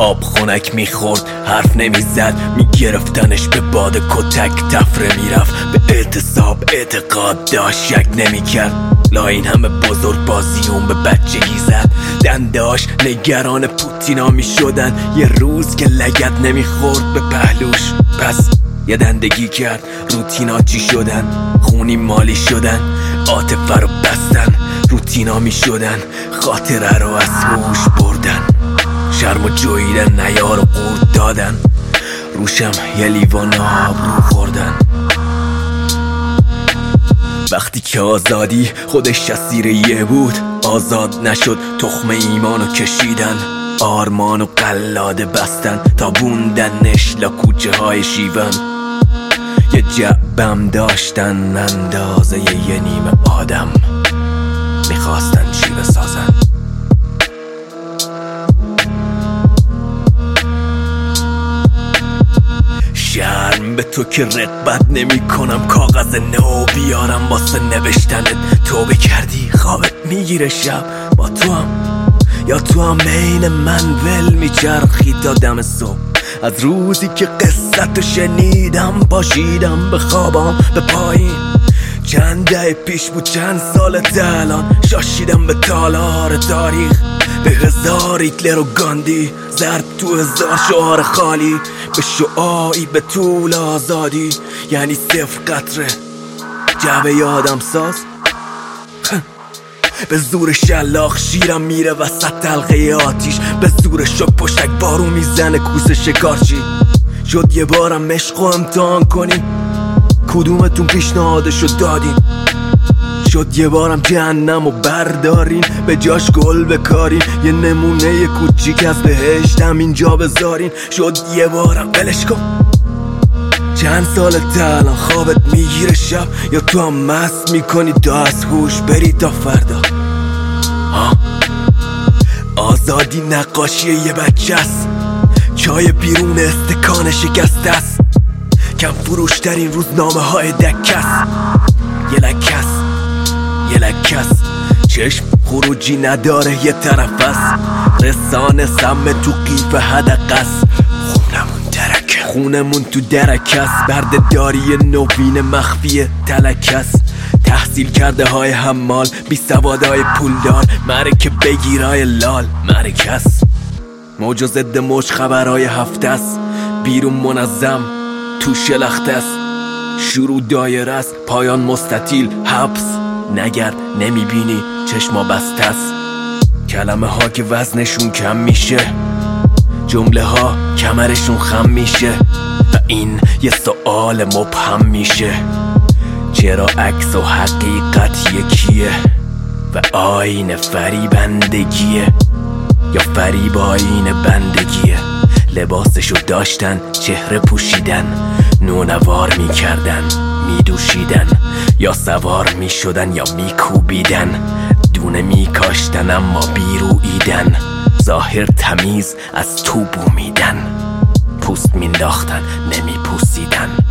آب خنک میخورد، حرف نمیزد، میگرفتنش به باد کتک. تفره میرفت به اعتصاب، اعتقاد داشت، شک نمیکرد. لاین همه بزرگ بازی اون به بچگی زد. دندهاش نگران پوتینا میشدن. یه روز که لگد نمیخورد به پهلوش، پس یه دندگی کرد. روتینا چی شدن؟ خونی مالی شدن، عاطفه رو بستن. روتینا میشدن، خاطره رو از هوش بردن. شرم و جویدن، نیار و قورت دادن. روشم یه لیوان آب رو خوردن. وقتی که آزادی خودش اسیر یه بود، آزاد نشد، تخم ایمانو کشیدن. آرمان و قلاده بستن تا بوندنش لا کوچه های شیون. یه جعبم داشتن اندازه یه نیمه آدم، میخواستن چی بسازن. شرم به تو که رغبت نمی کنم، کاغذ نو بیارم واسه نوشتنت. توبه کردی خوابت میگیره شب با تو هم، یا تو هم عین من ول میچرخی تا دم صبح. از روزی که قصتو شنیدم پاشیدم به خوابم به پایین. چند دهه پیش بود، چند سالت الان، شاشیدم به تالار تاریخ. به هزار هیتلر و گاندی، ضرب تو هزار شعار خالی. به شعاعی به طول آزادی، یعنی صفر قطره جعبه یادم ساز. به زور شلاق شیرم میره وسط تلقه آتیش. به زور شک پشتک بارون میزنه کوس شکارچی. شد یه بارم عشق و امتحان کنیم، کدومتون پیشنهادشو دادین؟ شد یه بارم جهنم و بردارین، به جاش گل بکارین. یه نمونه کوچیک از بهشتم اینجا بذارین. شد یه بارم ولش کن. چند سالت الان خوابت میگیره شب، یا تو هم مست میکنی تا از هوش بری تا فردا. آزادی نقاشی یه بچه است، چای بیرون استکان شکسته است. کم فروشترین روزنامه های دکه است. یه لکس چشم خروجی نداره، یه طرف است. رسانه سم تو قیف حدق است. خونمون تو درک است. بردهداری نوین مخفی تلک است. تحصیل کرده های حمال، بی سوادای پولدار. مرک بگیرای لال مرک است. موج و ضد موج خبرهای هفته است. بیرون منظم تو شلخته است. شروع دایره است، پایان مستطیل. حبس نگرد نمیبینی، چشما بسته است. کلمه ها که وزنشون کم میشه، جمله ها کمرشون خم میشه. و این یه سوال مبهم میشه، چرا عکس و حقیقت یکیه؟ و آینه فریبندگیه یا فریب آینه بندگیه؟ لباسشو داشتن، چهره پوشیدن، نونوار میکردن، میدوشیدن، یا سوار میشدن یا میکوبیدن. دونه میکاشتن اما بیرویدن. ظاهر تمیز از تو بومیدن، پوست مینداختن نمیپوسیدن.